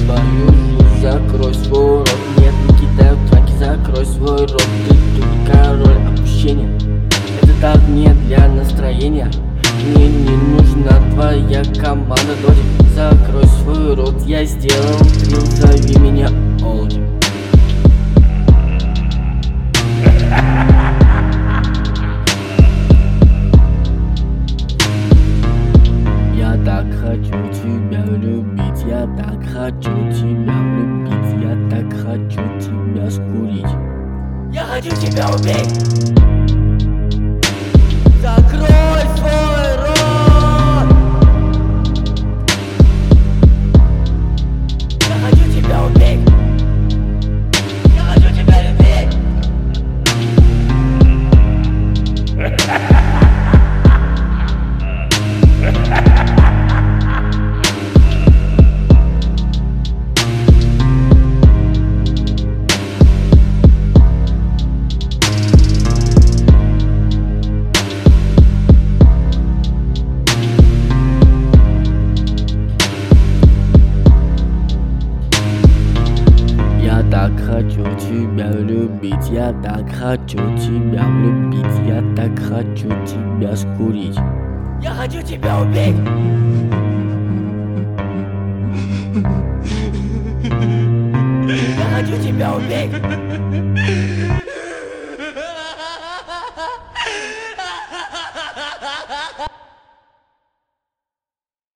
свою жизнь, закрой свой рот. Нет, не кидают траки, закрой свой рот. Ты тут король опущения, это так не для настроения. Мне не нужна твоя команда, Доди. Закрой свой рот, я сделал трил, зови меня Олди. Я так хочу тебя любить, я так хочу тебя влюбить, я так хочу тебя скурить. Я хочу тебя убить! Закрой свой рот! Я хочу тебя убить! Я хочу тебя любить! Я так хочу тебя любить, я так хочу тебя влюбить, я так хочу тебя скурить. Я хочу тебя убить! Я хочу тебя убить!